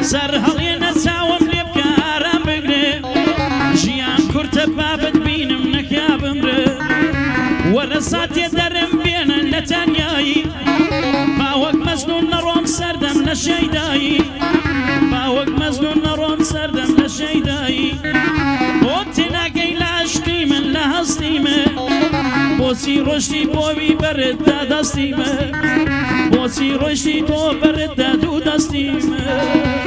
سەر هەڵێنە چاوم لێ بکە ئارام بگرێ ژیان کورتە بابت بینم نەکا بمرێ وەرە ساتێ دەرم بێنە لە تەنیایی باوەک مەزنون نەڕۆم سەردەم لە شەیدایی باوەک مەزنون نەڕۆم سەردەم لە شەیدایی بۆ تێناگەی لە عشقی من لە هەستی من بۆچی ڕۆشتی بۆوی بەرتدا دەستی من بۆچی ڕۆشتی تۆ بەرتدا دوو دەستی من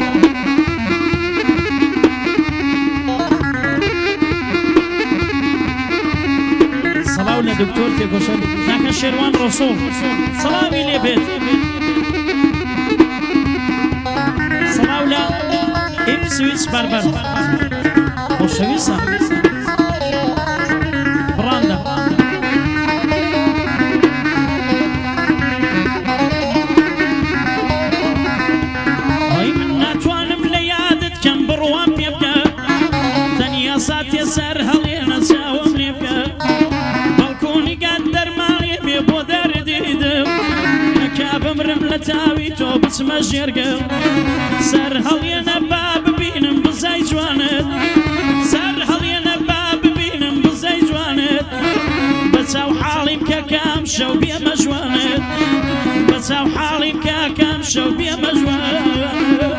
سەڵاو لە دکتۆر تێکۆشەر کاکە شێروان ڕۆسۆڵ سەڵاوی لێ بێت سەڵاو لە ئیپسویچ بەربەر خۆشەویستە بڕاندە ئەی من ناتوانم لە یادت کەم بڕوان پێ بکە تەنیا ساتێ سەر هەڵێنە چاوم لێ بکە بەڵکۆنیگات دەرماڵێ بێ بۆ دەردیدم نەکا بمرم لە تاوی تۆ بچمە ژێرگەم سەر هەڵێنە با ببینم بزای جوانت سەر هەڵێنە با ببینم بزای جوانت بەچاو حاڵیم کە کام شەو بێمە جوانت بەچاو حاڵیم کە کام شەو بێمە جوانت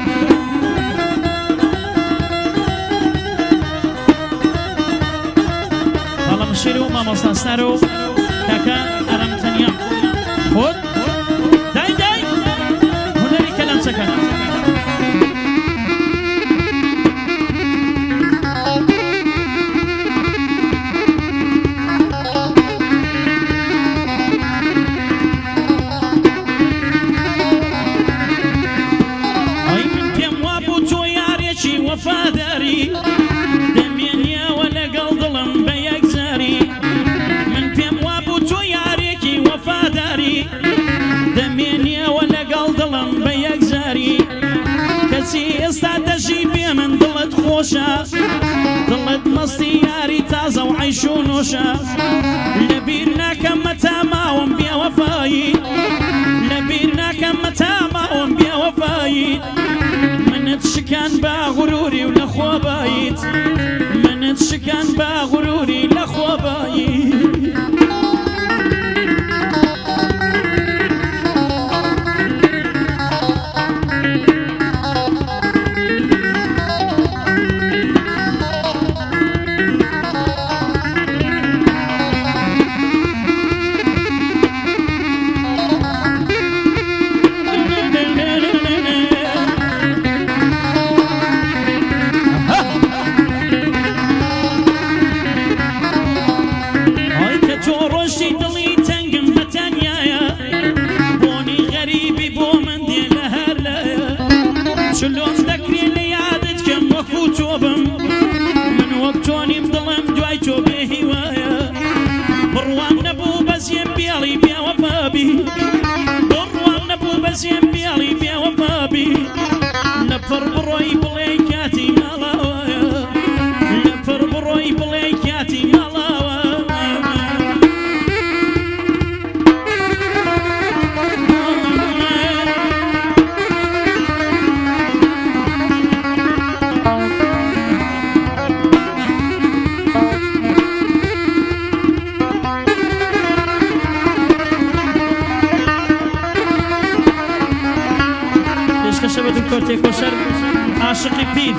بەڵام شێر و مامۆستاسەر و کاکە ئەرەم تەنیا خۆت دای دای هونەری کەلەمچەکە وفاداری دەمێنیەوە لەگەڵ دڵم بە یەکجاری من پێم وابوو تۆ یارێکی وەفاداری دەمێنیەوە لەگەڵ دڵم بە یەکجاری کەچی ئێستا دەژی بێ من دڵت خۆشە دڵت مەستی یاری تازە و عەیش و نۆشە لەبیر ناکەم مەتا ماوەم بێوەفایی لەبیر ناکەم مەتا ماوەم بێوەفایی منت شکان با غروری و لخوابایت منت شکان با غروری لخوابایت چلۆم دەکرێ لە یادت کەم وەکو تۆ بم من وەک تۆنیم دڵم دوای تۆ بێ هیوایە بڕوان نەبوو بەزیێم بێڵی بێوەفابی بڕوان نەبوو بەزیێم بێڵی بێوەفابی لەپڕ بڕۆی بڵێ کاتی ماڵاوایە لەپڕ بڕۆی بڵێ کاتی ماڵاوە شبه دکتۆر تێکۆشەر عاشقی پیر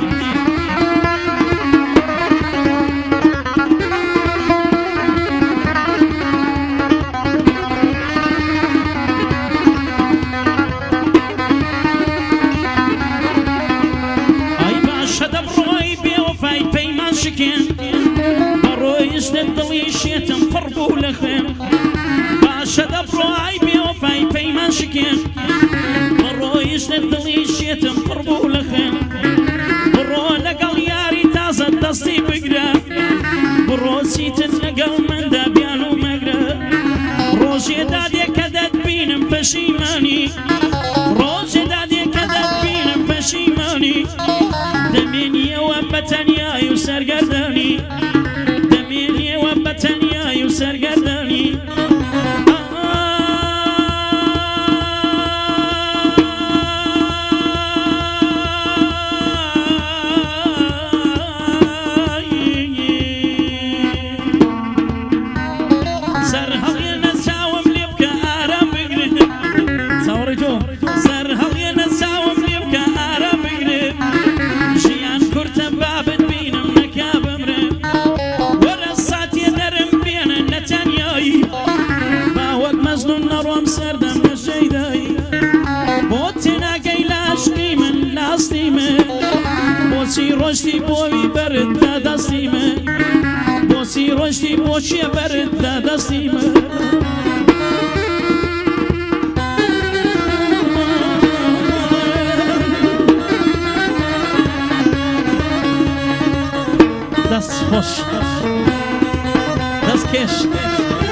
ئای باشە دەبڕۆی بێوەفای پەیمان شکێن بەڕۆیش لە دڵی شێتم پڕ بوو لە خوێن باشە دەبڕۆی بێوەفای پەیمان شکێن بەڕۆیش لە دڵی شێتم پڕ بوو لە خوێن بڕۆ لەگەڵ یاری تازە دەستی بگرە بڕۆ چیتت لەگەڵ مندا بیان و مەگرە ڕۆژێدا دێکە دەتبینم پەشیمانی ڕۆژێدا دێکە دەتبینم پەشیمانی دەمێنیەوە بەتەنیایی و سەرگەردانی دەمێنیەوە بەتەنیایی و سەرگەردانی بۆچی ڕۆشتی بۆوی بەردا دەستی من بۆچی ڕۆشتی بۆچیە بەردا دەستی من دەست خۆش دەست کێش